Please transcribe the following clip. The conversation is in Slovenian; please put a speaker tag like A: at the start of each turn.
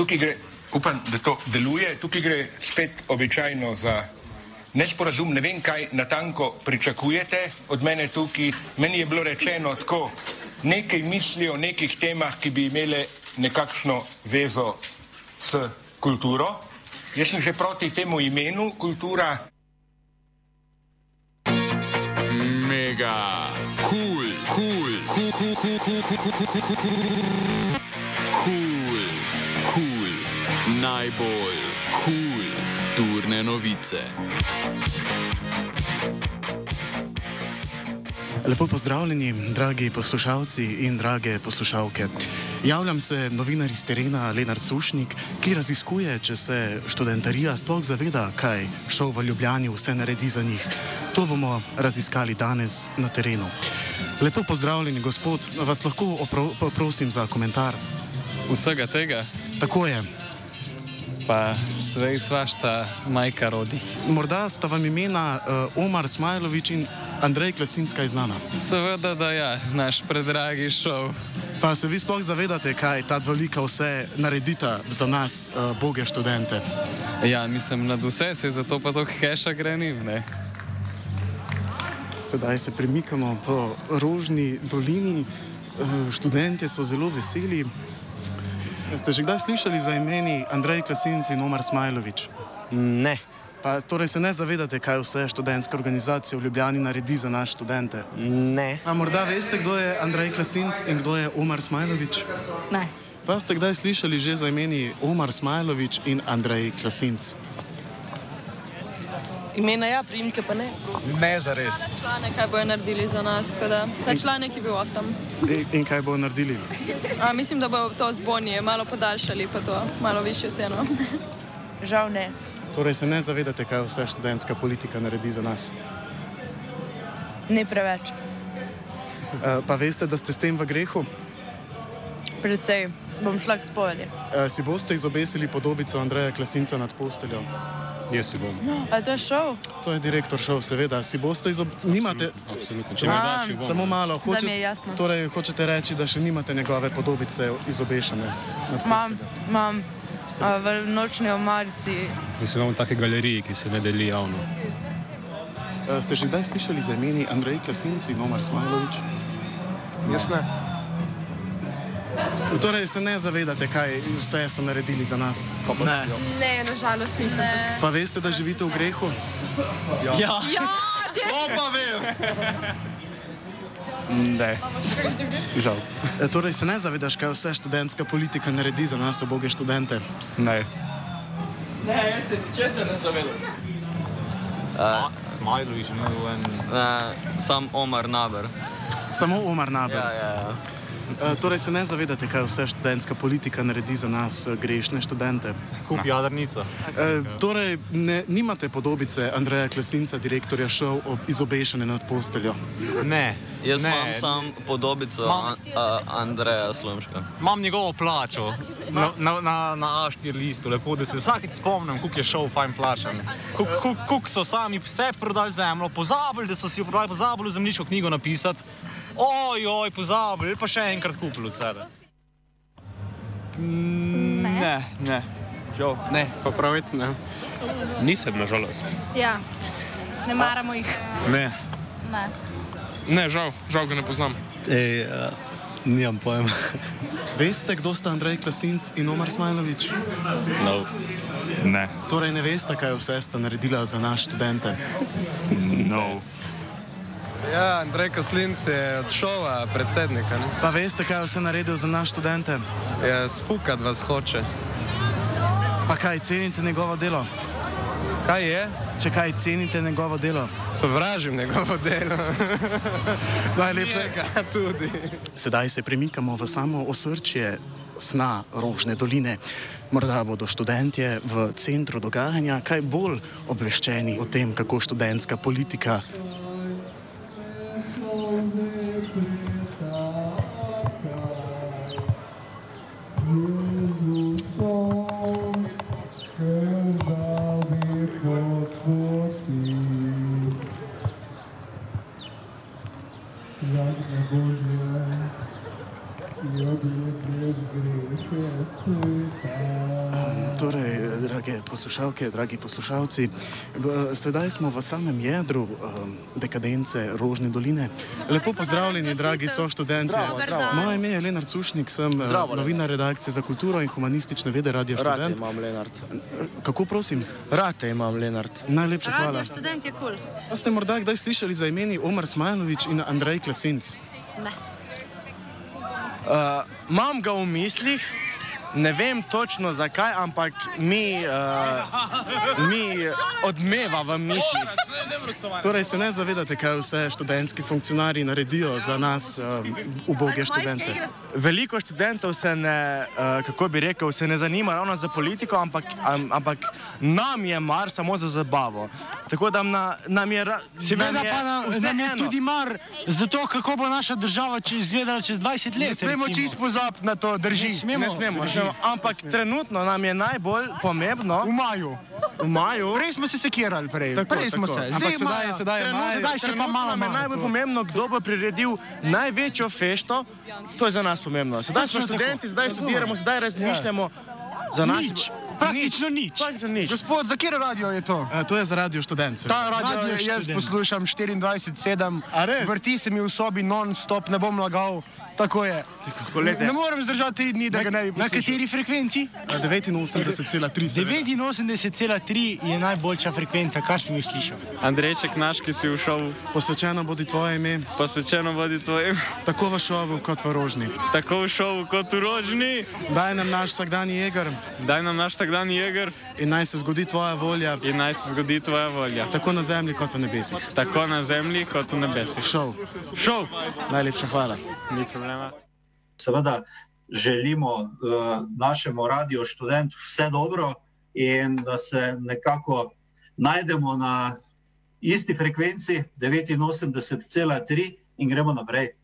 A: tukaj gre, upam, da to deluje, tukaj gre spet običajno za nesporazum, ne vem, kaj natanko pričakujete od mene tukaj. Meni je bilo rečeno tako, nekaj misli o nekih temah, ki bi imele nekakšno vezo s kulturo. Jaz sem že proti temu imenu kultura.
B: Mega cool, najbolj cool turne novice.
C: Lepo pozdravljeni, dragi poslušalci in drage poslušalke. Javljam se novinar iz terena Lenart Sušnik, ki raziskuje, če se študentarija sploh zaveda, kaj šov v Ljubljani vse naredi za njih. To bomo raziskali danes na terenu. Lepo pozdravljeni, gospod, vas lahko prosim za komentar?
D: Vsega tega?
C: Tako je.
D: Pa svej svašta majka rodi.
C: Morda sta vam imena Omar Smajlović in Andrej Klasinska znana.
D: Seveda, da ja, naš predragi šov.
C: Pa se vi sploh zavedate, kaj ta dva lika vse naredita za nas, boge študente?
D: Ja, mislim, nad vse se zato pa toliko keša grenim, ne?
C: Sedaj se premikamo po Rožni dolini. Študentje so zelo veseli. Ste že kdaj slišali za imeni Andrej Klasinc in Omar Smajlović?
E: Ne.
C: Pa torej se ne zavedate, kaj vse študentska organizacija v Ljubljani naredi za naše študente?
E: Ne.
C: A morda veste, kdo je Andrej Klasinc in kdo je Omar Smajlović?
F: Ne.
C: Pa ste kdaj slišali že za imeni Omar Smajlović in Andrej Klasinc?
F: Imena ja, priimke pa ne.
C: Ne, zares.
G: Članek, kaj bojo naredili za nas, tako da ta članek je bil awesome.
C: In kaj bojo naredili?
G: Mislim, da bo to z bonije malo podaljšali, pa to malo višjo ceno.
F: Žal ne.
C: Torej se ne zavedate, kaj vse študentska politika naredi za nas?
F: Ne preveč.
C: Pa veste, da ste s tem v grehu?
F: Predvsej. Bom šla k spovedi.
C: Si boste izobesili podobico Andreja Klasinca nad posteljo?
H: Jaz si bom.
F: A to je šov?
C: To je direktor šov, seveda. Si boste nimate...
H: Absolutno.
C: Samo malo.
F: Zdaj mi je jasno.
C: Torej, hočete reči, da še nimate njegove podobice izobešene nad posteljo?
F: Imam. V nočni omarici.
H: Mislim, imamo take galerije, ki se ne deli javno.
C: Ste že kdaj slišali za imeni Andrej Klasinc in Omar Smajlović?
H: Jaz ne.
C: Torej se ne zavedate, kaj vse so naredili za nas?
D: Ne.
G: Ne, nažalost nisem.
C: Pa veste, da živite v grehu?
D: Ja!
C: To pa vem!
H: Ne. Žal.
C: Torej se ne zavedaš, kaj vse študentska politika naredi za nas, uboge študente?
H: Ne.
D: Ne, če se ne zavedam.
H: Smajlović je imel en...
E: Sam Omar Naber.
C: Samo Omar Naber?
E: Ja.
C: Torej se ne zavedate, kaj vse študentska politika naredi za nas, grešne študente?
H: Kup jadrnica.
C: Torej, nimate podobice Andreja Klasinca, direktorja šov, izobešene nad posteljo?
H: Ne.
E: Jaz imam sam podobico Andreja Slomška.
H: Imam njegovo plačo na A4 listu, lepo, da se vsakeč spomnim, koliko je šov fajn plačan. Koliko so sami sebi prodali zemljo, pozabili, da so si jo prodali, pozabili v zemljiško knjigo napisati. Ojoj, pozabili, pa še enkrat kupili od sebe.
D: Ne. Žal, ne. Pa pravic ne.
H: Nisem, nažalost.
G: Ja, ne maramo jih.
H: Ne.
D: Ne, žal ga ne poznam.
H: Nimam pojma.
C: Veste, kdo sta Andrej Klasinc in Omar Smajlović?
H: No. Ne.
C: Torej ne veste, kaj vse sta naredila za naš študente?
H: No.
I: Ja, Andrej Klasinc je od šova predsednika, ne?
C: Pa veste, kaj vse naredil za naš študente?
I: Ja, sfukat vas hoče.
C: Pa kaj, cenite njegovo delo?
I: Kaj je?
C: Če kaj, cenite njegovo delo?
I: Sovražim njegovo delo.
C: Najlepše.
I: Njega tudi.
C: Sedaj se premikamo v samo osrčje sna Rožne doline. Morda bodo študentje v centru dogajanja kaj bolj obveščeni o tem, kako študentska politika
J: Božje, ki odjebeš grehe sveta.
C: Torej, drage poslušalke, dragi poslušalci, sedaj smo v samem jedru dekadence Rožne doline. Lepo pozdravljeni, dragi soštudenti. Moje ime je Lenart Sušnik, sem novinar redakcije za kulturo in humanistične vede Radio Študent.
E: Rad imam, Lenart.
C: Kako prosim?
E: Rad te imam, Lenart.
C: Najlepša hvala.
F: Radio Študent je kul.
C: A ste morda kdaj slišali za imeni Omar Smajlović in Andrej Klesinc?
F: Ne.
E: Imam ga v mislih, ne vem točno zakaj, ampak mi odmeva v mislih.
C: Torej se ne zavedate, kaj vse študentski funkcionarji naredijo za nas, uboge študente?
E: Veliko študentov se ne, kako bi rekel, se ne zanima ravno za politiko, ampak nam je mar samo za zabavo. Tako da nam je
J: seveda pa nam je tudi mar za to, kako bo naša država izgledala čez 20 let.
E: Ne smemo čisto pozabiti na to, drži. Ne smemo. Ampak trenutno nam je najbolj pomembno
J: V maju. Prej smo se sekirali, prej smo se.
C: Ampak sedaj je maj.
J: Sedaj se pa malo
E: nam je najbolj pomembno, kdo bo priredil največjo fešto. To je za nas pomembno. Sedaj smo študenti, zdaj študiramo, zdaj razmišljamo. Za nas
J: praktično nič. Gospod, za kjer radio je to?
C: To je za Radio Študent.
J: Ta radio jaz poslušam 24/7. Vrti se mi v sobi non-stop, ne bom lagal. Tako je. Ne morem zdržati 3 dni, da ga ne bi poslušal.
C: Na kateri frekvenci? 89,3.
J: 89,3 je najboljša frekvenca, kar sem jih slišal.
D: Andrejček naš, ki si v šovu.
C: Posvečeno bodi tvoje ime.
D: Posvečeno bodi tvoje ime.
C: Tako v šovu kot v Rožni.
D: Tako v šovu kot v Rožni.
C: Daj nam naš vsakdanji jeger.
D: Daj nam naš vsakdanji jeger.
C: In naj se zgodi tvoja volja.
D: In naj se zgodi tvoja volja.
C: Tako na zemlji kot v nebesih.
D: Tako na zemlji kot v nebesih.
C: Šov. Najlepša hvala.
D: Ni problema.
K: Seveda želimo našemu Radio Študent vse dobro in da se nekako najdemo na isti frekvenci 89,3 in gremo naprej.